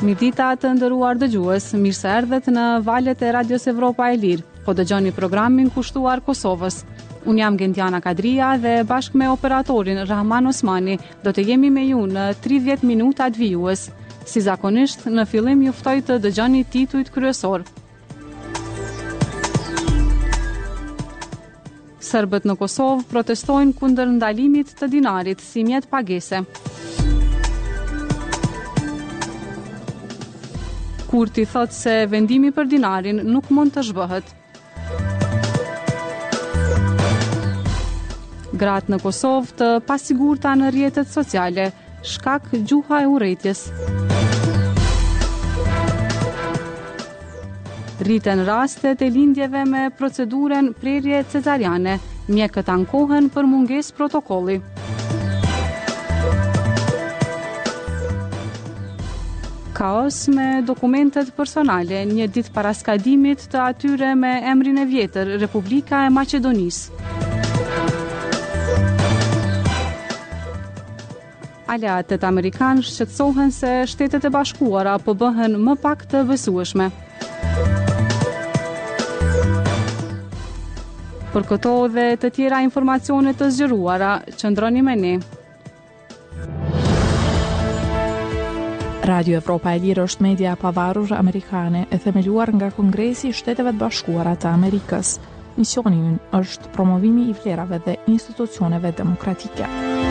Mirëdita të nderuar dëgjues, mirë se erdhët në valët e Radios Evropa e Lirë. Po dëgjoni programin kushtuar Kosovës. Unë jam Gentiana Kadria dhe bashkë me operatorin Rahman Osmani do të jemi me ju në 30 minuta të vijues. Si zakonisht, në fillim ju ftoj të dëgjoni titujt kryesor. Serbët në Kosovë protestojnë kundër ndalimit të dinarit si mjet pagese. Kurti thot se vendimi për dinarin nuk mund të zhbëhet. Gratë në Kosovë të pasigurta në rrjetet sociale, shkak gjuha e urrëties. Rriten rastet e lindjeve me procedurën prerje cezariane, mjekët ankohen për mungesë protokolli. Kaos me dokumentet personale, një ditë para skadimit të atyre me emrin e vjetër, Republika e Maqedonisë. Aleatët amerikanë shqetësohen se Shtetet e Bashkuara po bëhen më pak të besueshme. Për këto dhe të tjera informacione të zgjeruara, qëndroni me ne. Radio Evropa e Lirë është media e pavarur amerikane e themeluar nga Kongresi i Shteteve të Bashkuara të Amerikës. Misioni i ynë është promovimi i vlerave dhe institucioneve demokratike.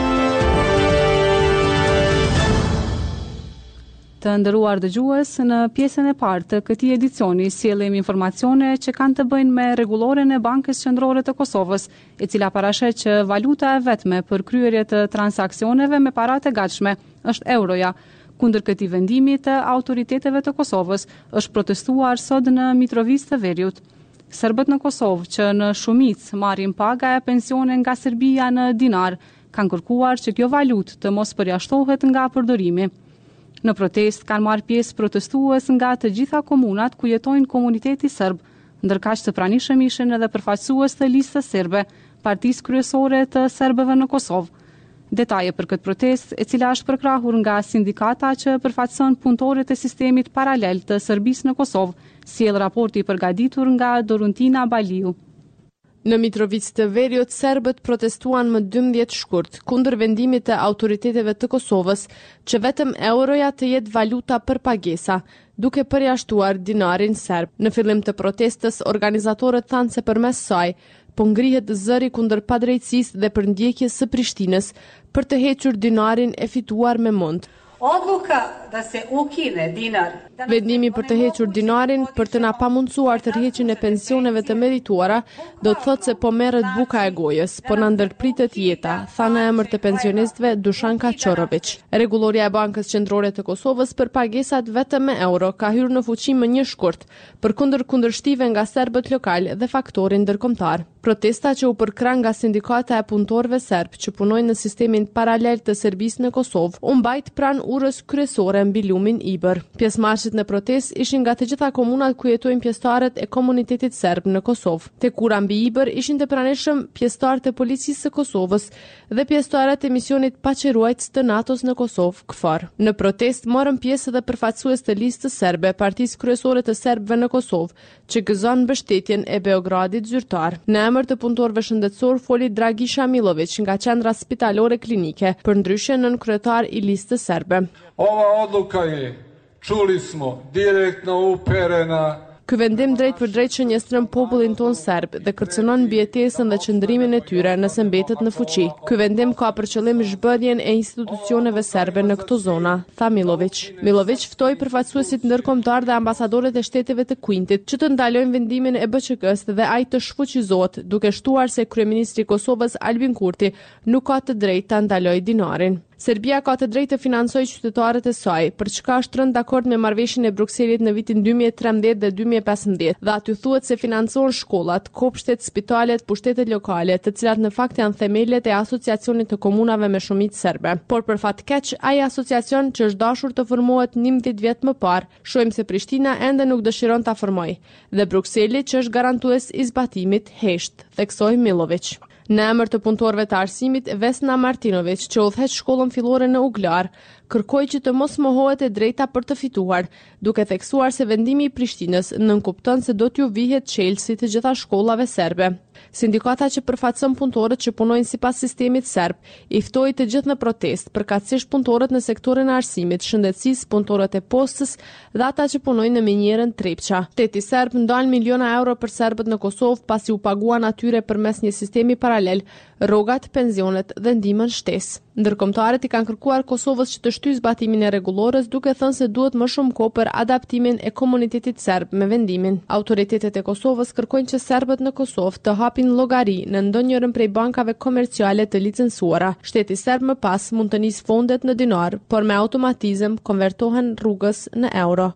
Të nderuar dëgjues, në pjesën e parë të këtij edicioni sjellim informacione që kanë të bëjnë me rregulloren e Bankës Qendrore të Kosovës, e cila parashet që valuta e vetme për kryerje të transaksioneve me paratë e gatshme është euroja. Kundër këtij vendimi të autoriteteve të Kosovës është protestuar sot në Mitrovic të Veriut. Serbët në Kosovë që në shumicë marrin paga e pensione nga Serbia në dinar, kanë kërkuar që kjo valutë të mos përjashtohet nga përdorimi. Në protest kanë marrë pjesë protestues nga të gjitha komunat ku jetojnë komuniteti serb, ndërkaq të pranishëm ishin edhe përfaqësues të listës serbe, partisë kryesore të serbëve në Kosovë. Detaje për këtë protest, e cila është përkrahur nga sindikata që përfaqëson punëtorët e sistemit paralel të Serbisë në Kosovë, sjell raporti i përgatitur nga Doruntina Baliu. Në Mitrovic të Veriut, serbët protestuan më 12 shkurt kundër vendimit të autoriteteve të Kosovës që vetëm euroja të jetë valuta për pagesa, duke përjashtuar dinarin serb. Në fillim të protestës, organizatorët thanë se përmes saj po ngrihet zëri kundër padrejtësisë dhe përndjekjes së Prishtinës për të hequr dinarin e fituar me mund. Odluka da se ukine dinar. Vendimi për të hequr dinarin për të na pamundsuar të rrheqjen e pensioneve të merituara do të thotë se po merret buka e gojës, po na ndërpritet jeta, tha në emër të pensionistëve Dušanka Çorović. Rregulloria e Bankës Qendrore të Kosovës për pagesat vetëm me euro ka hyrë në fuqi më një shkurt, përkundër kundërshtive nga serbët lokal dhe faktorin ndërkombëtar. Protesta që u përkran nga sindikata e punëtorëve serb që punojnë në sistemin paralel të Serbisë në Kosovë, u mbajt pranë urës kryesore mbi lumin Ibër. Pjesëmarrësit në protestë ishin nga të gjitha komunat ku jetojnë pjesëtarët e komunitetit serb në Kosovë. Tek ura mbi Ibër ishin të pranishëm pjesëtarët e policisë së Kosovës dhe pjesëtarët e misionit paqëruajtës të NATO-s në Kosovë, KFOR. Në protestë morën pjesë edhe përfaqësues të listës serbe, partisë kryesore të serbëve në Kosovë, që gëzon mbështetjen e Beogradit zyrtar. Në emër të punëtorëve shëndetësor foli Dragisha Milović nga qendra spitalore klinike, përndryshe nën kryetar i listës serbe. Ova odluka je, čuli smo, direktno uperena. Ky vendim drejt për drejt shënjestron popullin ton serb dhe kërcënon mbijetesën dhe qëndrimin e tyre nëse mbetet në fuqi. Ky vendim ka për qëllim zhbërjen e institucioneve serbe në këto zona, tha Milović. Milović ftoi përfaqësuesit ndërkombëtar dhe ambasadorët e shteteve të Kuintit që të ndalojnë vendimin e BÇK-s dhe ai të shfuqizohet, duke shtuar se kryeministri i Kosovës Albin Kurti nuk ka të drejtë ta ndalojë dinarin. Serbia ka të drejtë të financojë qytetarët e saj, për çka është rënë dakord me marrëveshjen e Brukselit në vitin 2013 dhe 2015, dhe aty thuhet se financon shkollat, kopshtet, spitalet, pushtetet lokale, të cilat në fakt janë themelet e asociacionit të komunave me shumicë serbe. Por për fat keq, ai asociacion që është dashur të formohet 11 vjet më parë, shohim se Prishtina ende nuk dëshiron ta formojë, dhe Brukseli që është garantues i zbatimit hesht, theksoi Milović. Në emër të punëtorëve të arsimit, Vesna Martinović, që udhëheq shkollën fillore në Uglar, kërkoi që të mos mohohet e drejta për të fituar, duke theksuar se vendimi i Prishtinës nënkupton se do t'ju vihet çelësi të gjitha shkollave serbe. Sindikata që përfaqëson punëtorët që punojnë sipas sistemit serb i ftoi të gjithë në protestë, përkatësisht punëtorët në sektorin e arsimit, shëndetësisë, punëtorët e postës dhe ata që punojnë në minierën Trepça. Shteti serb ndal miliona euro për serbët në Kosovë pasi u paguan atyre përmes një sistemi paralel rrogat, pensionet dhe ndihmën shtesë. Ndërkombëtarët i kanë kërkuar Kosovës që të shtyjë zbatimin e rregullores, duke thënë se duhet më shumë kohë për adaptimin e komunitetit serb me vendimin. Autoritetet e Kosovës kërkojnë që serbët në Kosovë të hapin llogari në ndonjërin prej bankave komerciale të licencuara. Shteti serb më pas mund të nisë fondet në dinar, por me automatizëm konvertohen rrugës në euro.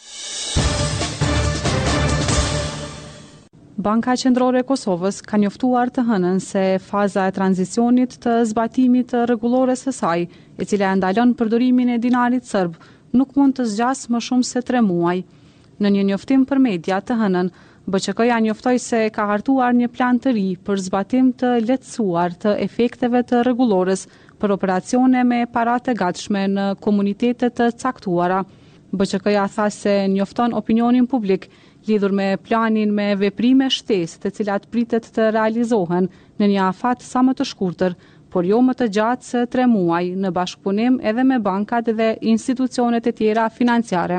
Banka Qendrore e Kosovës ka njoftuar të hënën se faza e tranzicionit të zbatimit të rregullores së saj, e cila e ndalon përdorimin e dinarit serb, nuk mund të zgjasë më shumë se 3 muaj. Në një njoftim për media të hënën, BQK-ja njoftoi se ka hartuar një plan të ri për zbatim të lehtësuar të efekteve të rregullores për operacione me para të gatshme në komunitete të caktuara. BQK-ja tha se njofton opinionin publik lidhur me planin me veprime shtesë të cilat pritet të realizohen në një afat sa më të shkurtër, por jo më të gjatë se 3 muaj, në bashkëpunim edhe me bankat dhe institucionet e tjera financiare.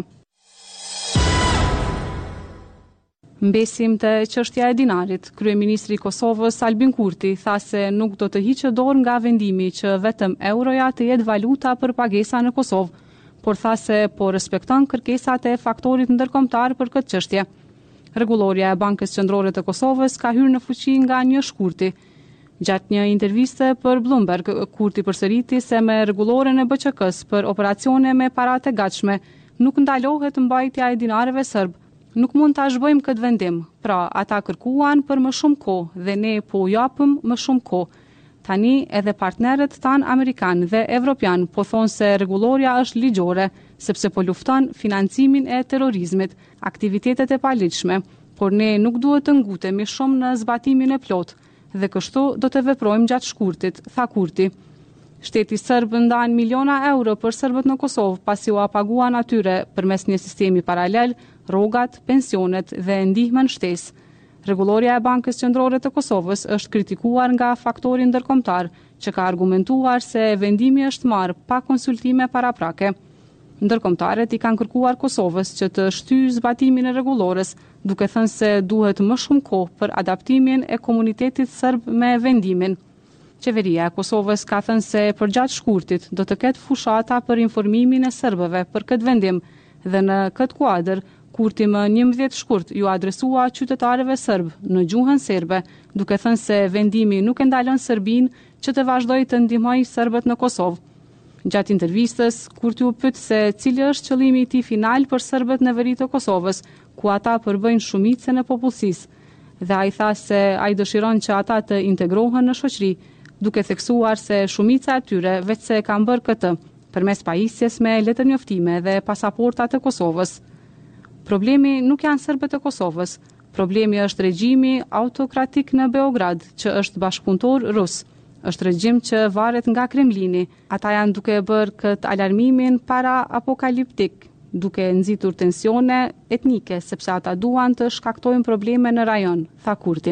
Mbesim të çështja e dinarit, kryeministri i Kosovës Albin Kurti tha se nuk do të hiqë dorë nga vendimi që vetëm euroja të jetë valuta për pagesa në Kosovë, por tha se po respekton kërkesat e faktorit ndërkombëtar për këtë çështje. Rregulloria e Bankës Qendrore të Kosovës ka hyrë në fuqi nga 1 shkurti. Gjatë një interviste për Bloomberg, Kurti përsëriti se me rregulloren e BQK-s për operacione me para të gatshme nuk ndalohet mbajtja e dinareve serb. Nuk mund ta zhbojmë këtë vendim. Pra, ata kërkuan për më shumë kohë dhe ne po japëm më shumë kohë. Tani edhe partnerët tanë Amerikan dhe Evropian po thonë se rregulloria është ligjore, sepse po lufton financimin e terrorizmit, aktivitetet e paligjshme, por ne nuk duhet të ngutemi shumë në zbatimin e plot dhe kështu do të veprojmë gjatë shkurtit, tha Kurti. Shteti serb ndan miliona euro për serbët në Kosovë pasi u paguan atyre përmes një sistemi paralel, rrogat, pensionet dhe ndihmën shtesë. Rregulloria e Bankës Qendrore të Kosovës është kritikuar nga faktori ndërkombëtar, që ka argumentuar se vendimi është marrë pa konsultime paraprake. Ndërkombëtarët i kanë kërkuar Kosovës që të shtyjë zbatimin e rregullores, duke thënë se duhet më shumë kohë për adaptimin e komunitetit serb me vendimin. Qeveria e Kosovës ka thënë se përgjatë shkurtit do të ketë fushata për informimin e serbëve për këtë vendim dhe në këtë kuadër Kurti më 11 shkurt ju adresua qytetarëve serb në gjuhën serbe, duke thënë se vendimi nuk e ndalon Serbinë që të vazhdojë të ndihmojë serbët në Kosovë. Gjatë intervistës, Kurti u pyet se cili është qëllimi i tij final për serbët në veri të Kosovës, ku ata përbëjnë shumicën e popullsisë. Dhe ai tha se ai dëshiron që ata të integrohen në shoqëri, duke theksuar se shumica e tyre vetë se kanë bërë këtë përmes pajisjes me letër njoftime dhe pasaporta të Kosovës. Problemi nuk janë serbët e Kosovës, problemi është regjimi autokratik në Beograd, që është bashkëpunëtor rus. Është regjim që varet nga Kremlini. Ata janë duke bërë këtë alarmimin para apokaliptik, duke nxitur tensione etnike, sepse ata duan të shkaktojnë probleme në rajon, tha Kurti.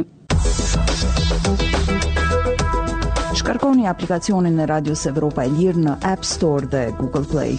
Shkarkoni aplikacionin e Radios Evropa e Lirë në App Store dhe Google Play.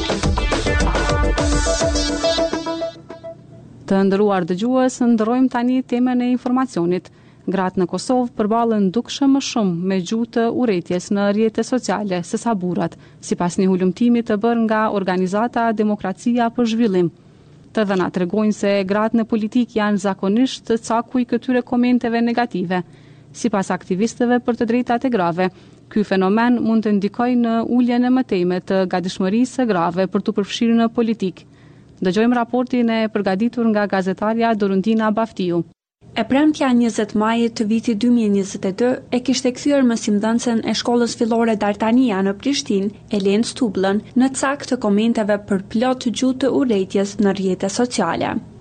Të nderuar dëgjues, ndrojmë tani temën e informacionit. Gratë në Kosovë përballen dukshëm më shumë me gjuhë të urrëties në rrjetet sociale se sa burrat, sipas një hulumtimi të bërë nga organizata Demokracia për Zhvillim. Të dhënat tregojnë se gratë në politikë janë zakonisht të cakuj këtyre komenteve negative. Sipas aktivistëve për të drejtat e grave, ky fenomen mund të ndikojë në uljen e mëtejme të gatishmërisë së grave për të përfshirë në politikë. Dëgjojmë raportin e përgatitur nga gazetarja Dorundina Baftiu. E premtja 20 majit të vitit 2022 e kishte kthyer mësimdhënësen e shkollës fillore Dartania në Prishtinë, Elen Stublën, në cak të komenteve për plot gjuhë të urrëties në rrjetet sociale.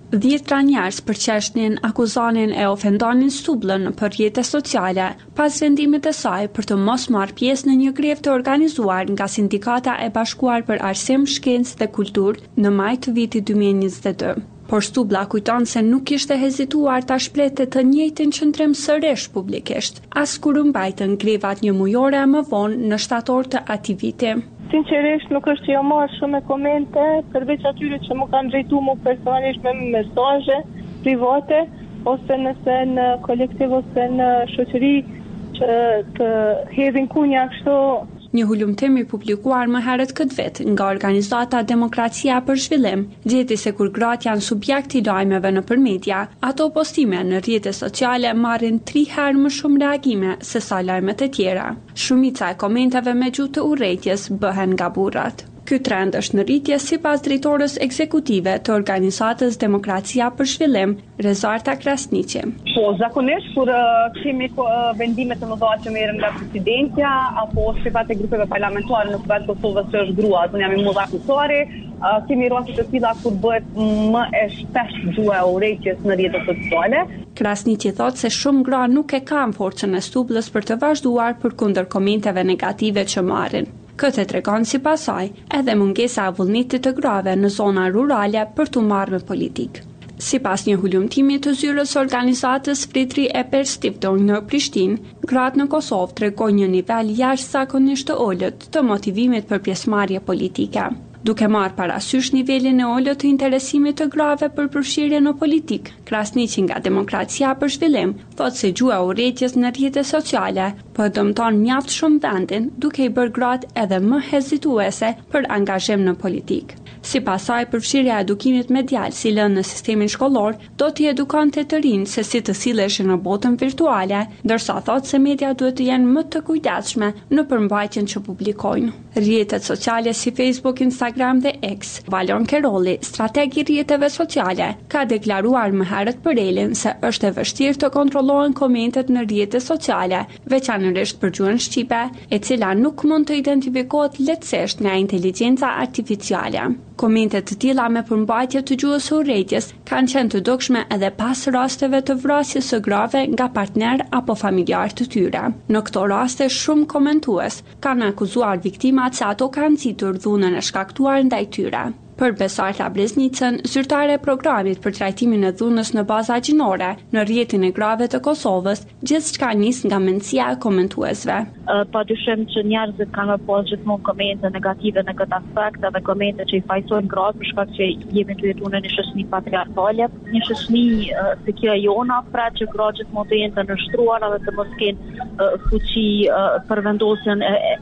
10 njerëz për çështjen akuzonin e ofendonin Stublën për rrjete sociale pas vendimit të saj për të mos marrë pjesë në një grev të organizuar nga Sindikata e Bashkuar për Arsim, Shkencë dhe Kulturë në maj të vitit 2022. Por Stubla kujton se nuk kishte hezituar ta shplete të njëjtin qëndrim sërish publikisht, as kur u mbajtën grevat një mujore më vonë në shtator të atij viti. Sinqerisht nuk është që jo marrë shumë komente, përveç atyre që më kanë drejtuar mu personalisht me mesazhe private, ose nëse në kolektiv ose në shoqëri që të hedhin kunja kështu. Një hulumtim i publikuar më herët këtë vit nga organizata Demokracia për Zhvillim gjeti se kur gratë janë subjekt i lajmeve nëpër media, ato postime në rrjete sociale marrin 3 herë më shumë reagime se sa lajmet e tjera. Shumica e komenteve me gjuhë të urrëties bëhen nga burrat. Ky trend është në rritje sipas drejtorës ekzekutive të organizatës Demokracia për Zhvillim, Rezarta Krasniqi. Po, zakonisht kur kemi vendime të mëdha që merren nga presidentja apo shefat e grupeve parlamentare në Kuvendin e Kosovës që është grua, unë jam i mëdha kusori, kemi raste të tilla kur bëhet më e shpesh gjuha e urrëties në rrjetet sociale. Krasniqi thotë se shumë gra nuk e kanë forcën e Stublës për të vazhduar përkundër komenteve negative që marrin. Këtë tregon sipas saj edhe mungesa e vullnetit të grave në zona rurale për të marrë me politikë. Sipas një hulumtimi të zyrës organizatës Fritri e Perstifton në Prishtinë, gratë në Kosovë tregojnë një nivel jashtëzakonisht të ulët të motivimit për pjesëmarrje politike. Duke marrë parasysh nivelin e ulët të interesimit të grave për përfshirje në politikë, Krasniqi nga Demokracia për Zhvillim thotë se gjuha e urrëties në rrjetet sociale po dëmton mjaft shumë vendin, duke i bërë gratë edhe më hezituese për angazhim në politikë. Sipas saj, përfshirja e edukimit medial si lënë në sistemin shkollor do t'i edukonte të rinj se si të silleshin në botën virtuale, ndërsa thotë se media duhet të jenë më të kujdesshme në përmbajtjen që publikojnë. Rrjetet sociale si Facebook, Instagram dhe X. Valon Kerolli, strateg i rrjeteve sociale, ka deklaruar më herët për Elin se është e vështirë të kontrollohen komentet në rrjetet sociale, veçanërisht për gjuhën shqipe, e cila nuk mund të identifikohet lehtësisht nga inteligjenca artificiale. Komentet të tilla me përmbajtje të gjuhës së urrëties kanë qenë të dukshme edhe pas rasteve të vrasjes së grave nga partner apo familjar të tyre. Në këto raste shumë komentues kanë akuzuar viktimat se ato kanë nxitur dhunën e shkaktuar ndaj tyre. Për Besarta Breznicën, zyrtare e programit për trajtimin e dhunës në baza gjinore në rrjetin e grave të Kosovës, gjithçka nis nga mendësia e komentuesve. Padyshim që njerëzit kanë pas gjithmonë komente negative në këtë aspekt, edhe komente që i fajsojnë gratë për shkak që jemi të jetuar në një shoqëri patriarkale, një shoqëri se kjo e jona, pra që gratë gjithmonë të jenë të nështruar edhe të mos kenë fuqi për vendosjen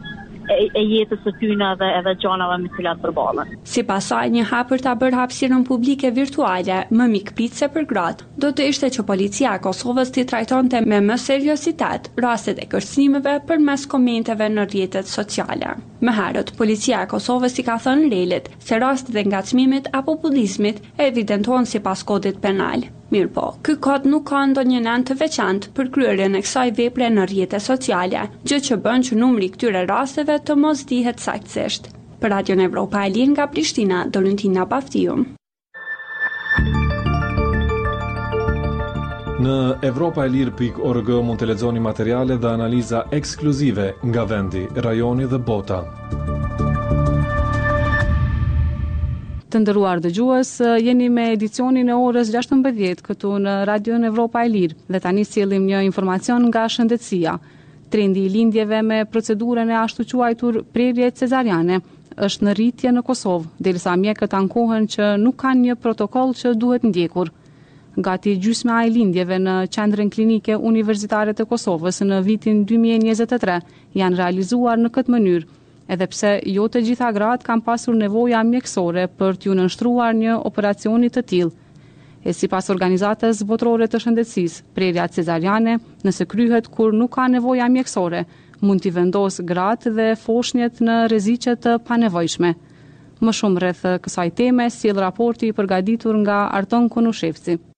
e jetës së tyre dhe edhe gjanave me cilat përballen. Sipas saj, një hap për ta bërë hapësirën publike virtuale më mikpritëse për gratë, do të ishte që policia e Kosovës t'i trajtonte me më seriositet rastet e kërcënimeve përmes komenteve në rrjetet sociale. Më herët, policia e Kosovës i ka thënë Relit se rastet e ngacmimit apo bullizmit e evidentohen sipas kodit penal. Mirë po, ky kod nuk ka ndonjë nën të veçantë për kryerjen e kësaj vepre në rrjete sociale, gjë që bën që numri i këtyre rasteve të mos dihet saktësisht. Për Radio Evropa e Lirë nga Prishtina, Dolentina Baftiu. Në europaelir.org mund të lexoni materiale dhe analiza ekskluzive nga vendi, rajoni dhe bota. Të nderuar dëgjues, jeni me edicionin e orës 16 këtu në Radio Evropa e Lirë dhe tani sjellim një informacion nga shëndetësia. Trendi i lindjeve me procedurën e ashtu quajtur prerje cezariane është në rritje në Kosovë, derisa mjekët ankohen që nuk kanë një protokoll që duhet ndjekur. Gati gjysma e lindjeve në qendrën klinike universitare të Kosovës në vitin 2023 janë realizuar në këtë mënyrë, edhe pse jo të gjitha gratë kanë pasur nevoja mjekësore për t'ju nënshtruar një operacioni të tillë. E sipas organizatës botërore të shëndetësisë, prerja cezariane, nëse kryhet kur nuk ka nevoja mjekësore, mund t'i vendos gratë dhe foshnjet në rreziqe të panevojshme. Më shumë rreth kësaj teme sjell raporti i përgatitur nga Arton Konushevci.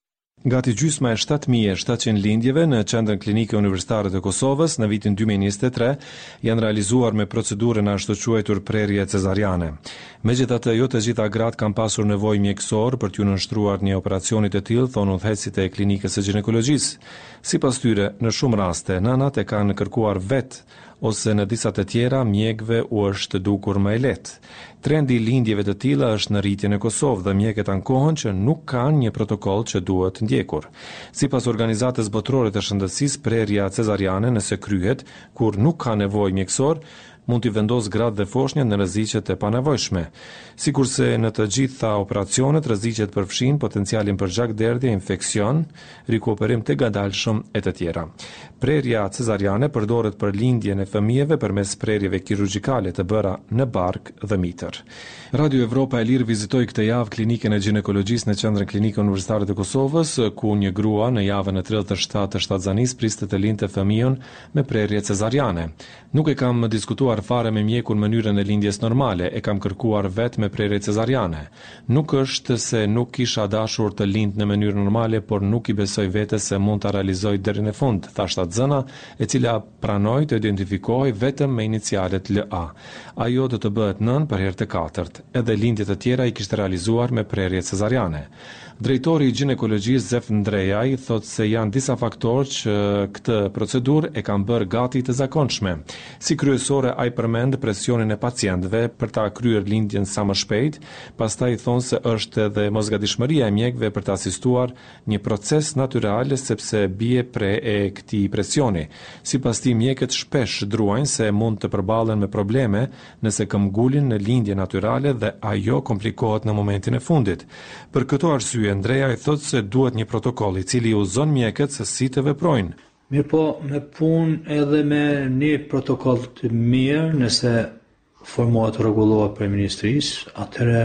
Gati gjysma e 7.700 lindjeve në Qendrën Klinike Universitare të Kosovës në vitin 2023 janë realizuar me procedurën ashtu quajtur prerje cezariane. Megjithatë, jo të gjitha gratë kanë pasur nevojë mjekësor për t'ju nënshtruar një operacioni të tillë, thonë udhëheqësit e klinikës së ginekologjisë. Sipas tyre, në shumë raste nënat e kanë kërkuar vetë ose në disa të tjera mjekëve u është dukur më e lehtë. Trendi i lindjeve të tilla është në rritje në Kosovë dhe mjekët ankohen që nuk kanë një protokoll që duhet ndjekur. Sipas Organizatës Botërore të Shëndetësisë, prerja cezariane nëse kryhet kur nuk ka nevojë mjekësor, mund t'i vendos gratë dhe foshnjët në rreziqet e panevojshme. Sikurse në të gjitha operacionet, rreziqet përfshin potencialin për gjakderdhje, infeksion, rikuperim të gadalshëm e të tjera. Prerja cezariane përdoret për lindjen e fëmijëve përmes prerjeve kirurgjikale të bëra në bark dhe mitër. Radio Evropa e Lirë vizitoi këtë javë klinikën e ginekologjisë në Qendrën Klinike Universitare të Kosovës, ku një grua në javën e 37 të shtatzanisë priste të lindte fëmijën me prerje cezariane. Nuk e kam diskutuar fare me mjekun mënyrën e lindjes normale, e kam kërkuar vetë me prerje cezariane. Nuk është se nuk kisha dashur të lind në mënyrë normale, por nuk i besoj vetes se mund ta realizoj deri në fund, thashta zëna, e cila pranoi të identifikohej vetëm me inicialet LA. Ajo do të bëhet nën për herë të katërt. Edhe lindjet të tjera i kishte realizuar me prerje cezariane. Drejtori i ginekologjisë Zef Ndrejaj thotë se janë disa faktorë që këtë procedurë e kanë bërë gati të zakonshme. Si kryesore ai përmend presionin e pacientëve për ta kryer lindjen sa më shpejt, pastaj thonë se është edhe mosgatishmëria e mjekëve për të asistuar një proces natyral sepse bie pre e këtij presioni. Sipas tij, mjekët shpesh druajnë se mund të përballen me probleme nëse këmbgulin në lindje natyrale dhe ajo komplikohet në momentin e fundit. Për këto arsye Andrea i thotë se duhet një protokoll i cili uzon mjekët se si të veprojnë. Mirë po, me punë edhe me një protokoll të mirë, nëse formohet rregullohet për ministrisë, atëherë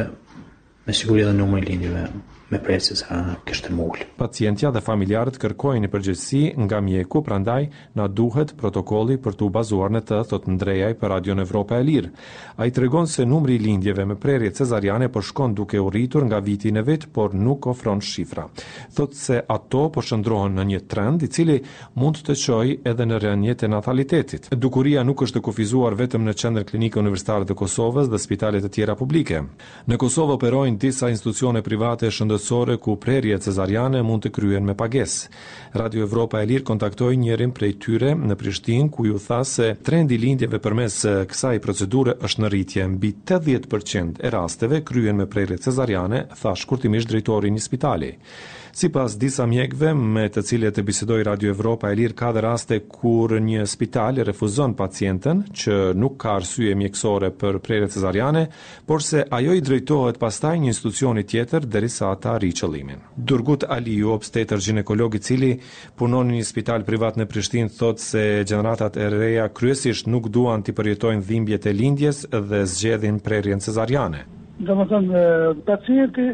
me siguri edhe numri i lindjeve me prerje cezariane kishte mul. Pacientja dhe familjarët kërkojnë përgjegjësi nga mjeku, prandaj na duhet protokolli për t'u bazuar në të, thot Ndrejaj për Radio Evropa e Lirë. Ai tregon se numri i lindjeve me prerje cezariane po shkon duke u rritur nga viti në vit, por nuk ofron shifra. Thot se ato po shndrohen në një trend i cili mund të çojë edhe në rënjet e natalitetit. Dukuria nuk është të kufizuar vetëm në Qendrën Klinike Universitare të Kosovës dhe spitalet të tjera publike. Në Kosovë operojnë disa institucione private ku prerje cezariane mund të kryen me pagesë. Radio Evropa e Lirë kontaktoi njërin prej tyre në Prishtinë, ku ju tha se trendi i lindjeve përmes kësaj procedure është në rritje. Mbi 80% e rasteve kryen me prerje cezariane, tha shkurtimisht drejtori i një spitali. Sipas disa mjekëve me të cilët e bisedoi Radio Evropa e Lirë, ka dhe raste kur një spital refuzon pacienten që nuk ka arsye mjekësore për prerje cezariane, por se ajo i drejtohet pastaj një institucioni tjetër derisa ata arrijnë qëllimin. Durgut Aliu, obstetër ginekolog i cili punon në një spital privat në Prishtinë, thotë se gjeneratat e reja kryesisht nuk duan të përjetojnë dhimbjet e lindjes dhe zgjedhin prerjen cezariane. Domethënë, pacienti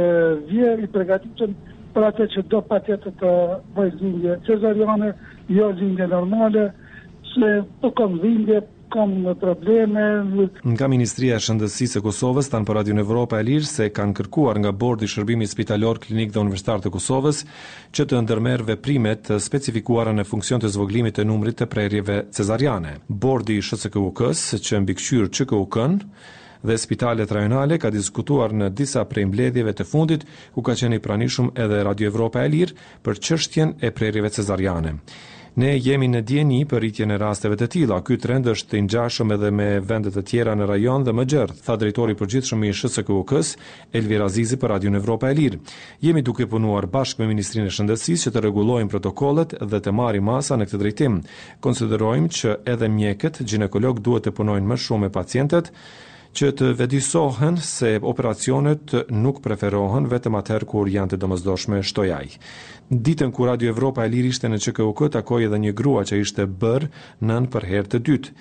vjen i përgatitur për atë që do patjetër të bëjë lindje cezariane, jo lindje normale, se po kam lindje, kam probleme. Nga Ministria e Shëndetësisë e Kosovës tanë për Radio Evropa e Lirë se kanë kërkuar nga Bordi i Shërbimit Spitalor, Klinik dhe Universitar të Kosovës që të ndërmerr veprimet të specifikuara në funksion të zvogëlimit të numrit të prerjeve cezariane. Bordi i SHCKUK-s, që mbikëqyr ÇKUK-n dhe spitalet rajonale, ka diskutuar në disa prej mbledhjeve të fundit, ku ka qenë i pranishëm edhe Radio Evropa e Lirë për çështjen e prerjeve cezariane. Ne jemi në dieni për rritjen e rasteve të tilla. Ky trend është i ngjashëm edhe me vende të tjera në rajon dhe më gjerë, tha drejtori i përgjithshëm i SHCKUK-s, Elvir Azizi për Radio Evropa e Lirë. Jemi duke punuar bashkë me Ministrinë e Shëndetësisë që të rregullojmë protokollet dhe të marrim masa në këtë drejtim. Konsiderojmë që edhe mjekët ginekolog duhet të punojnë më shumë me pacientët, që të vedisohen se operacionet nuk preferohen vetëm atëherë kur janë të domosdoshme, shtoi ai. Ditën kur Radio Evropa e Lirë ishte në ÇKUK, takoi edhe një grua që ishte bërë nën për herë të dytë.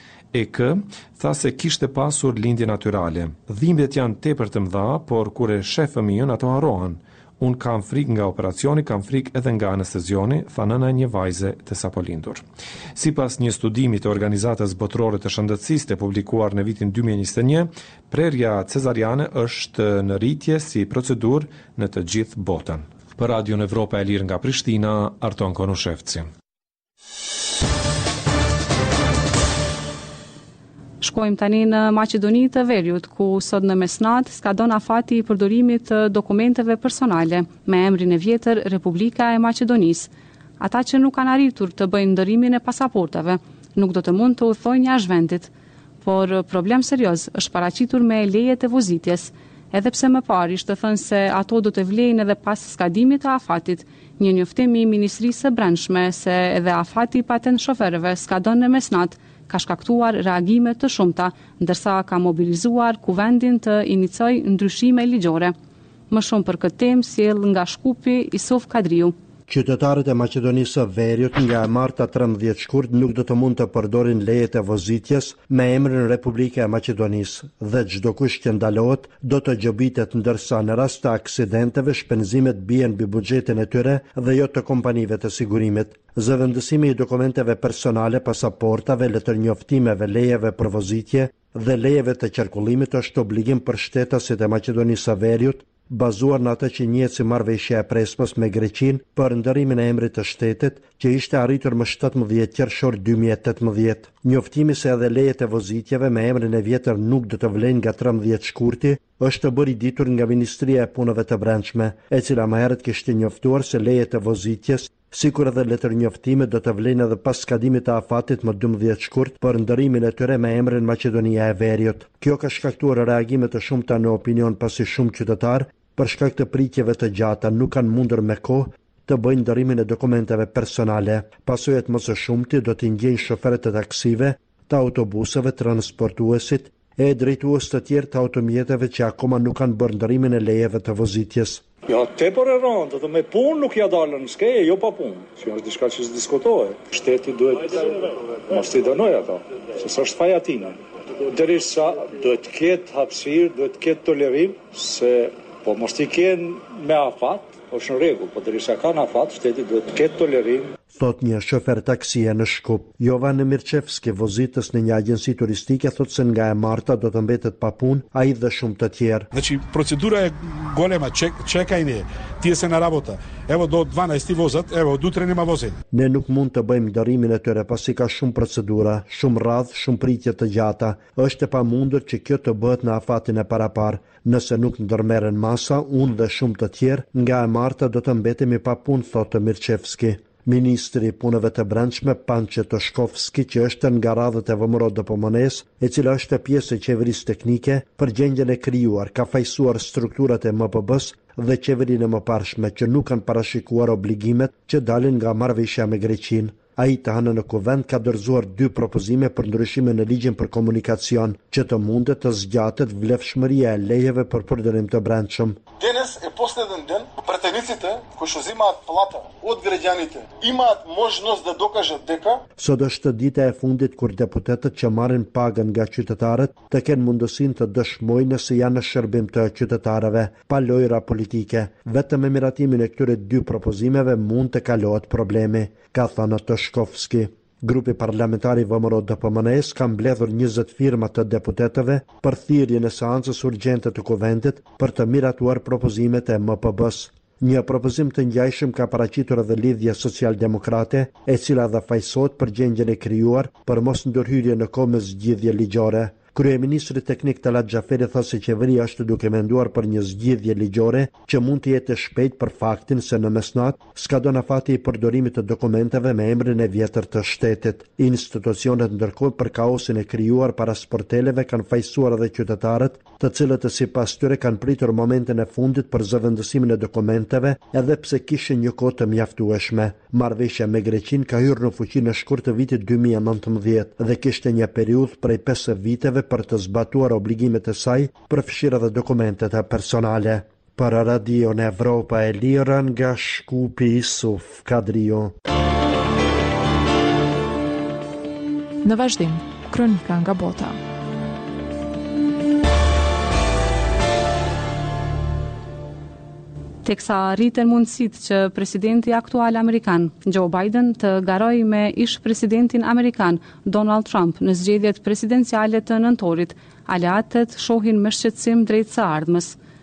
Tha se kishte pasur lindje natyrale. Dhimbjet janë tepër të mëdha, por kur e sheh fëmijën ato harrohen. Unë kam frikë nga operacioni, kam frikë edhe nga anestezioni, tha nëna e një vajze të sapo lindur. Sipas një studimi të Organizatës Botërore të Shëndetësisë të publikuar në vitin 2021, prerja cezariane është në rritje si procedurë në të gjithë botën, Për Radion Evropa e Lirë nga Prishtina, Arton Konushevci. Shkojmë tani në Maqedoni të Veriut, ku sot në mesnat skadon afati i përdorimit të dokumenteve personale me emrin e vjetër Republika e Maqedonisë. Ata që nuk kanë arritur të bëjnë ndërimin e pasaportave, nuk do të mund të udhtojnë jashtë vendit, por problem serioz është paraqitur me lejet e vozitjes, edhe pse më parë ishte thënë se ato do të vlejnë edhe pas skadimit të afatit. Një njoftim i Ministrisë së Brendshme se edhe afati i patent shoferëve skadon në mesnat ka shkaktuar reagime të shumta, ndërsa ka mobilizuar kuvendin të inicojë ndryshime ligjore. Më shumë për këtë temë sjell nga Shkupi Isuf Kadriu. Qytetarët e Maqedonisë së Veriut nga e marta 13 shkurt nuk do të mund të përdorin lejet e vozitjes me emrin Republika e Maqedonisë dhe çdo kush që ndalohet do të gjobitet, ndërsa në rast të aksidenteve shpenzimet bien mbi buxhetin e tyre dhe jo të kompanive të sigurimit. Zëvendësimi i dokumenteve personale, pasaportave, letërnjoftimeve, lejeve për vozitje dhe lejeve të qarkullimit është obligim për shtetasit e Maqedonisë së Veriut, bazuar në atë që njihet si marrëveshja e presmës me Greqinë për ndërimin e emrit të shtetit, që ishte arritur më 17 qershor 2018. Njoftimi se edhe lejet e vozitjeve me emrin e vjetër nuk do të vlen nga 13 shkurti është bërë i ditur nga Ministria e Punëve të Brendshme, e cila më herët kishte njoftuar se lejet e vozitjes, sikur edhe letërnjoftime do të vlen edhe pas skadimit të afatit më 12 shkurt për ndërimin e tyre me emrin Maqedonia e Veriut. Kjo ka shkaktuar reagime të shumta në opinion, pasi shumë qytetarë për shkak të pritjeve të gjata nuk kanë mundur me kohë të bëjnë ndërimin e dokumenteve personale. Pasojat më së shumti do t'i ndjejnë shoferët e taksive, të autobuseve, transportuesit e drejtues të tjerë të automjeteve që akoma nuk kanë bërë ndërimin e lejeve të vozitjes. Ja, tepër e rëndë, dhe me punë nuk ja dalën në skeje, jo pa punë, që është diçka që s'diskotohet. Shteti duhet mos t'i dënoj ata, se s'është faja tina. Derisa duhet të ketë hapësirë, duhet të ketë tolerim, se po mos t'i kenë me afat, është në rregull, po derisa kanë afat, shteti duhet të ketë tolerim. Thot një shofer taksie në Shkup. Jovan Mirçevski, vozitës në një agjenci turistike, thot se nga e marta do të mbetet pa punë ai dhe shumë të tjerë. Znači procedura je golema, čekajne, ti se na rabota. Evo do 12 ti vozat, evo do 3 nema voze. Ne nuk mund të bëjmë ndërimin e tyre pasi ka shumë procedura, shumë radhë, shumë pritje të gjata. Është e pamundur që kjo të bëhet në afatin e parapar. Nëse nuk ndërmerren masa, unë dhe shumë të tjerë, nga e marta do të mbetemi pa punë, thotë Mirçevski. Ministri i Punëve të Brendshme Pançe Toshkovski, që është nga radhët e VMRO DPMN-s, e cila është pjesë e qeverisë teknike, për gjendjen e krijuar ka fajsuar strukturat e MPB-s dhe qeverinë e mëparshme që nuk kanë parashikuar obligimet që dalin nga marrëveshja me Greqinë. Ai të hënë në kuvend ka dorëzuar 2 propozime për ndryshime në ligjin për komunikacion, që të mundet të zgjatet vlefshmëria e lejeve për përdorim të brendshëm. Денес е последен ден. Претениците кои што земаат плата од граѓаните имаат можност да докажат дека Sot është dita e fundit kur deputetët që marrin pagën nga qytetarët të kenë mundësinë të dëshmojnë se janë në shërbim të qytetarëve, pa lojra politike. Vetëm me miratimin e këtyre 2 propozimeve mund të kalohet problemi, ka thënë Toshkovski. Grupi parlamentar i VMRO DPMN-s ka mbledhur 20 firma të deputetëve për thirrjen e seancës urgjente të kuvendit për të miratuar propozimet e MPB-s. Një propozim të ngjajshëm ka paraqitur edhe Lidhja Social-Demokrate, e cila dhe fajsohet për gjendjen e krijuar për mos ndërhyrje në kohë me zgjidhje ligjore. Kryeministri teknik Talat Xhaferi tha se qeveria është duke menduar për një zgjidhje ligjore që mund të jetë shpejt për faktin se në mesnat skadon afati i përdorimit të dokumenteve me emrin e vjetër të shtetit. Institucionet ndërkohë për kaosin e krijuar para sporteleve kanë fajsuar edhe qytetarët, të cilët sipas tyre kanë pritur momentin e fundit për zëvendësimin e dokumenteve, edhe pse kishin një kohë të mjaftueshme. Marrëveshja me Greqinë ka hyrë në fuqi në shkurt të vitit 2019 dhe kishte një periudhë prej 5 viteve për të zbatuar obligimet e saj, përfshirë edhe dokumentet personale. Për Radio në Evropa e Lirë nga Shkupi Isuf Kadriu. Në vazhdim, kronika nga bota. Teksa rriten mundësitë që presidenti aktual amerikan, Joe Biden, të garojë me ish presidentin amerikan, Donald Trump, në zgjedhjet presidenciale të nëntorit, aleatët shohin me shqetësim drejt së ardhmës.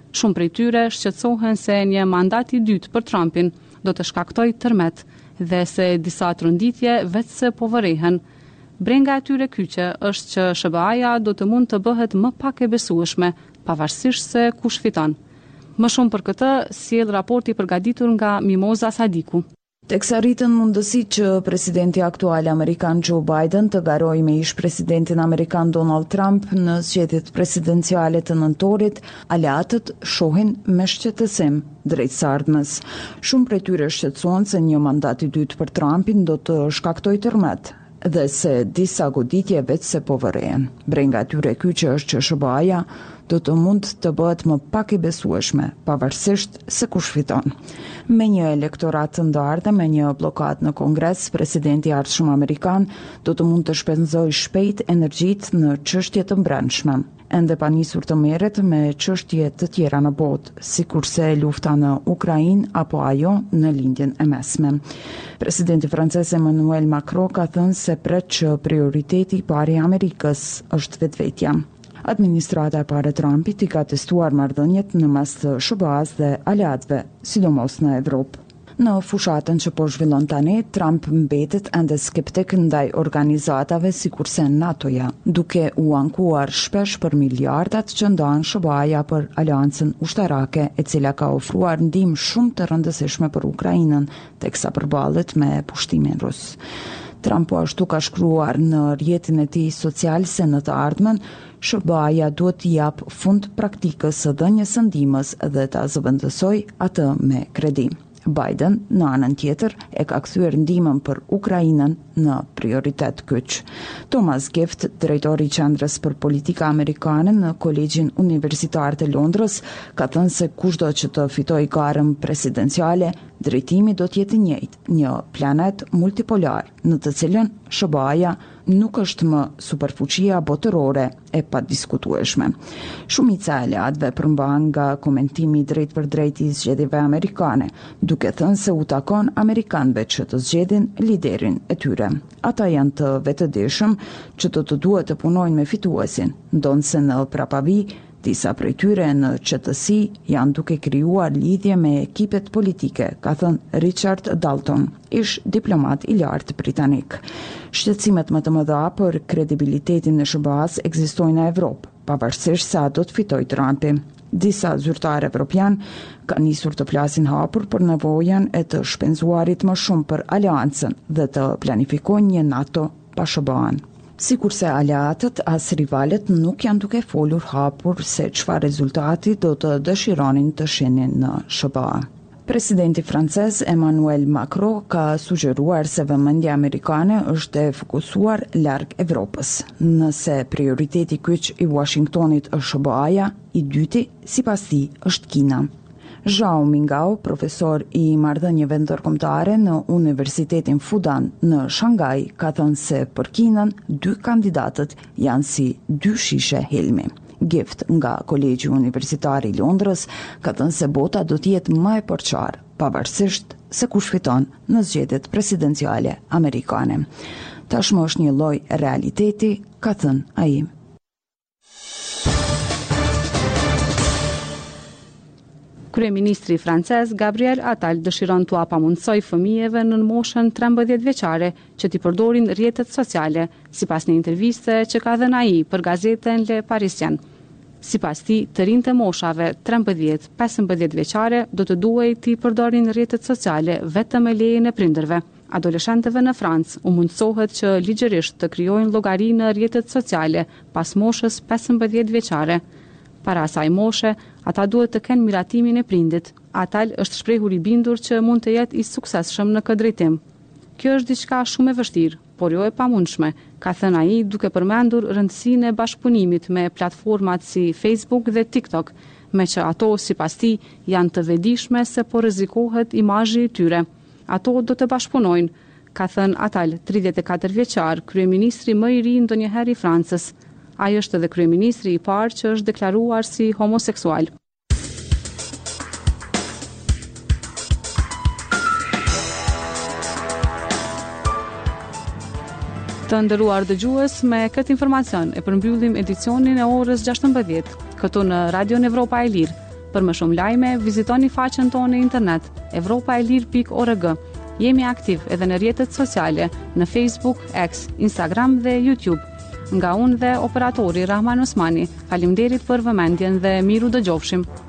Shumë prej tyre shqetësohen se një mandat i dytë për Trumpin do të shkaktoj tërmet dhe se disa tronditje vetëse po vërehen. Brenga e tyre kyçe është që SBA-ja do të mund të bëhet më pak e besueshme, pavarësisht se kush fiton. Më shumë për këtë sjell raporti përgatitur nga Mimoza Sadiku. Teksa rritën mundësi që presidenti aktual amerikan Joe Biden të garojë me ish presidentin amerikan Donald Trump në zgjedhjet presidenciale të nëntorit, aleatët shohin me shqetësim drejtësardhmes. Shumë prej tyre shqetësohen se një mandat i dytë për Trumpin do të shkaktojë tërmet dhe se disa goditje vetëse po vërehen. Brenga e tyre kyçe është që SBA-ja do të mund të bëhet më pak i besueshme, pavarësisht se kush fiton. Me një elektorat të ndarë dhe me një blokad në Kongres, presidenti i ardhshëm amerikan do të mund të shpenzojë shpejt energjitë në çështje të brendshme. Ende pa nisur të merret me çështje të tjera në botë, sikurse lufta në Ukrainë apo ajo në lindjen e mesme. Presidenti francez Emmanuel Macron ka thënë se pret që prioriteti i parë i Amerikës është vetvetja. Administrata e parë e Trumpit i ka testuar marrëdhëniet në mes të SBA-s dhe aleatëve, sidomos në Evropë. Në fushatën që po zhvillon tani, Trump mbetet ende skeptik ndaj organizatave sikurse NATO-ja, duke u ankuar shpesh për miliardat që ndan SBA-ja për aleancën ushtarake, e cila ka ofruar ndihmë shumë të rëndësishme për Ukrainën, teksa përballet me pushtimin rus. Trump po ashtu ka shkruar në rrjetin e tij social se në të ardhmen SBA-ja duhet t'i jap fund praktikës së dhënies së ndihmës dhe ta zëvendësoj atë me kredi. Biden, në anën tjetër, e ka kthyer ndihmën për Ukrainën në prioritet kyç. Thomas Gift, drejtori i qendrës për politika amerikane në Kolegjin Universitar të Londrës, ka thënë se kushdo që të fitojë garën presidenciale, drejtimi do të jetë i njëjtë, një planet multipolar, në të cilën SBA-ja nuk është më superfuqia botërore e padiskutueshme. Shumica e aleatëve përmbahen nga komentimi drejt për drejt i zgjedhjeve amerikane, duke thënë se u takon amerikanëve që të zgjedhin liderin e tyre. Ata janë të vetëdijshëm që do të duhet të punojnë me fituesin, ndonse në prapavi disa prej tyre në qetësi janë duke krijuar lidhje me ekipet politike, ka thënë Richard Dalton, ish diplomat i lartë britanik. Shqetësimet më të mëdha për kredibilitetin e SBA-s ekzistojnë në Evropë, pavarësisht se a do të fitojë Trumpi. Disa zyrtarë evropian kanë nisur të flasin hapur për nevojën e të shpenzuarit më shumë për aleancën dhe të planifikojnë një NATO pa SBA-n. Sikurse aleatët as rivalet nuk janë duke folur hapur se çfarë rezultati do të dëshironin të shihnin në SBA. Presidenti francez Emmanuel Macron ka sugjeruar se vëmendja amerikane është e fokusuar larg Evropës. Nëse prioriteti kyç i Washingtonit është SBA-ja, i dyti sipas tij është Kina. Zhao Mingao, profesor i marrëdhënieve ndërkombëtare në Universitetin Fudan në Shanghai, ka thënë se për Kinën dy kandidatët janë si dy shishe helmi. Gift nga Kolegji Universitar i Londrës ka thënë se bota do të jetë më e përçarë, pavarësisht se kush fiton në zgjedhjet presidenciale amerikane. Tashmë është një lloj realiteti, ka thënë ai. Kryeministri francez Gabriel Attal dëshiron t'u apamundsoj fëmijëve në moshën 13 vjeçare që t'i përdorin rrjetet sociale, sipas një interviste që ka dhënë ai për gazetën Le Parisien. Sipas tij, të rinjtë moshave 13-15 vjeçare do të duhej t'i përdorin rrjetet sociale vetëm me lejen e prindërve. Adoleshentëve në Francë u mundsohet që ligjërisht të krijojnë llogari në rrjetet sociale pas moshës 15 vjeçare. Para asaj moshe, ata duhet të kenë miratimin e prindit. Attal është shprehur i bindur që mund të jetë i suksesshëm në këtë drejtim. Kjo është diçka shumë e vështirë, por jo e pamundshme, ka thënë ai duke përmendur rëndësinë e bashkëpunimit me platformat si Facebook dhe TikTok, me që ato sipas tij janë të vetëdijshme se po rrezikohet imazhi i tyre. Ato do të bashkëpunojnë, ka thënë Attal, 34 vjeçar, kryeministri më i ri ndonjëherë i Francës. Ai është edhe kryeministri i parë që është deklaruar si homoseksual. Të nderuar dëgjues, me këtë informacion e përmbyllim edicionin e orës 16 këtu në Radio Evropa e Lirë. Për më shumë lajme, vizitoni faqen tonë në internet evropaelir.org. Jemi aktiv edhe në rrjetet sociale, në Facebook, X, Instagram dhe YouTube. Nga unë dhe operatori Rahman Osmani, faleminderit për vëmendjen dhe miru dëgjofshim.